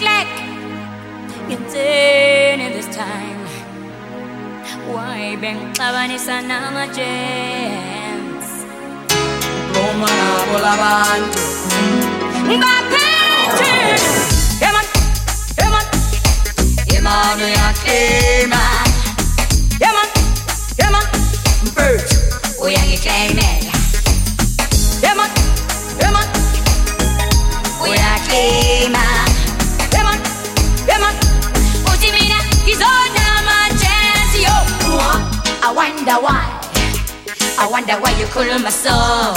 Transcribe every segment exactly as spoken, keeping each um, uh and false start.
neglect. Ngenzeni this time? Why bengixabanisa nama-gems? Roma nabo labantu ngaphethe. Yeah man, yeah man, yeah man, uyaklima. yeah man, yeah man, mfethu uyangiclaimela. Yeah man, yeah man, uyaklima. yeah man, yeah man, uthi mina ngizona ama-chance yo. I wonder why, I wonder why you khuluma so.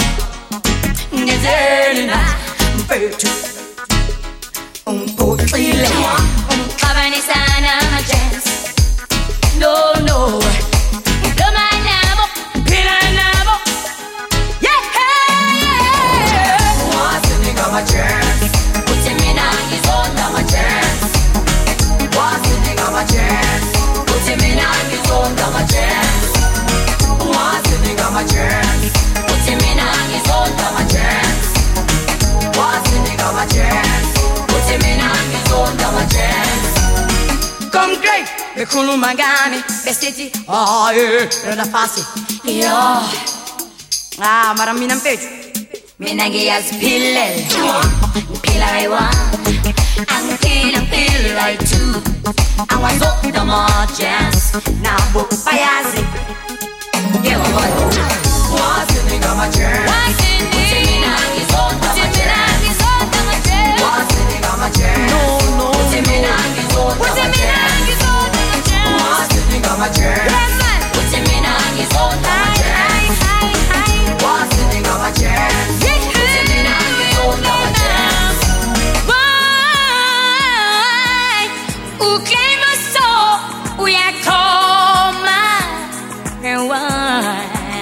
Ngenzeni na mfethu ungiphoxile, ungixabanisa nama-chance. No, no, noma nabo, phila nabo. Yeah, yeah. wasinika ama-chance, Uthi mina ngizona ama-chance. wasinika ama-chance, Uthi mina ngizona ama-chance. wasinika ama-chance, Uthi mina ngizona ama-chance. wasinika ama-chance. Uthi mina ngizona ama-chance. Come great, bekhuluma ngami besithi hayi rena fasi. Yo, Ah, mara mina mfethu mina ngiyaziphilela. Ngiphila kayi-one, angiphila ngiphila kayi-two. Awazona ama-chance, nabo bayazi. Yeah, boy. wasinika ama-chance, Uthi mina ngizona ama-chance. wasinika ama-chance. No, no, Uthi mina ngizona Uthi mina ama-chance, ngizona ama-chance. wasinika ama-chance, Yeah, man. Uthi mina ngizona ama-chance. wasinika ama-chance. Uthi mina ngizona ama-chance. Why? Uklama so, uyakhoma. And why?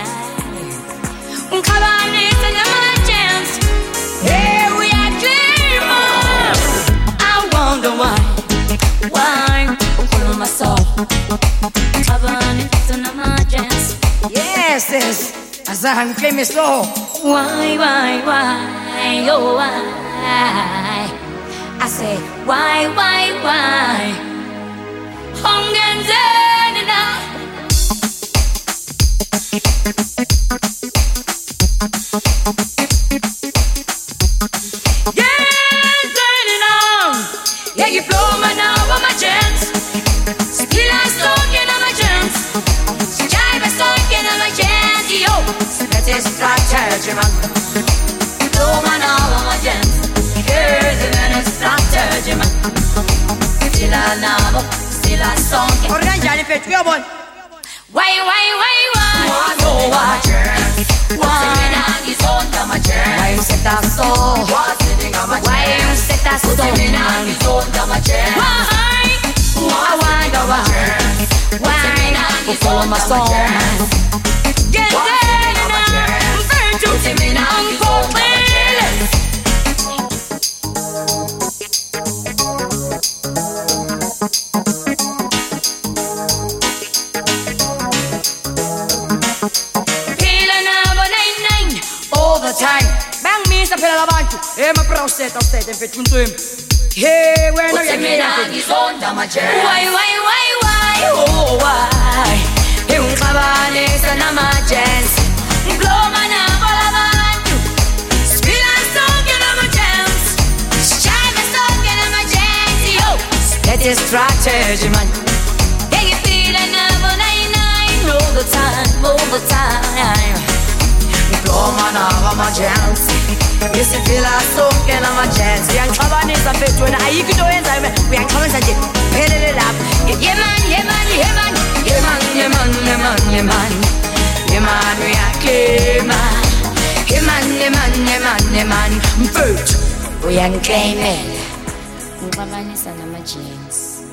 Ngixabanisa nama-chance. Hey, uyaklama. I wonder why, why ukhuluma so. Ngixabanisa nama-chance. Yes, yes, azange ngikleme so. Why, why, why, oh why? I say, why, why, why? Ungenzeni na? Ngenzeni na? Yeah, you blow my now on my chance. Still I stalking on my chance. Jive stalking on my chance, yo. That is strategy, man. Blow my now on my chance. Here's a strategy, man. Still I know, still I stalking. Organizani mfethu uyabona. Why, why, why, why? Wasinika ama-chance, Why? Ngizonda my chance. why you set that so? Wasinika ama-chance, Why you set that so? ngizonda ama-chance. Why? I wonder why. Why? Ukhuluma so. Ngenzeni na? Mfethu ungiphoxile. Phila nabo nine nine All the time bangimisa phela labantu emaproseta usete mfethu mntwimi. Hey, wena Uthi mina uyangena mfethu. ngizonda ama-chance. Why, why, why, why? Oh, why? Ungixabanisa nama-chance. Ngibloma nabo labantu. Siphila sonke nama-chance. Sishayela sonke nama-chance, yo. That is strategy, man. Ngiphila nabo nine nine all the time, all the time. Ngibloma nabo ama-chance, ngisiphila sonke nama-chance. Uyangixabanisa mfethu wena, ayikho into oyenzayo mina. Uyangixabanisa nje phelele lapha. Yeah man, yeah man, yeah man. Yeah man, yeah man, yeah man, yeah man. Yeah man, uyaklima. Yeah man, yeah man, yeah man, yeah man. Mfethu Uyangiclaimela. Ngixabanisa nama-chance.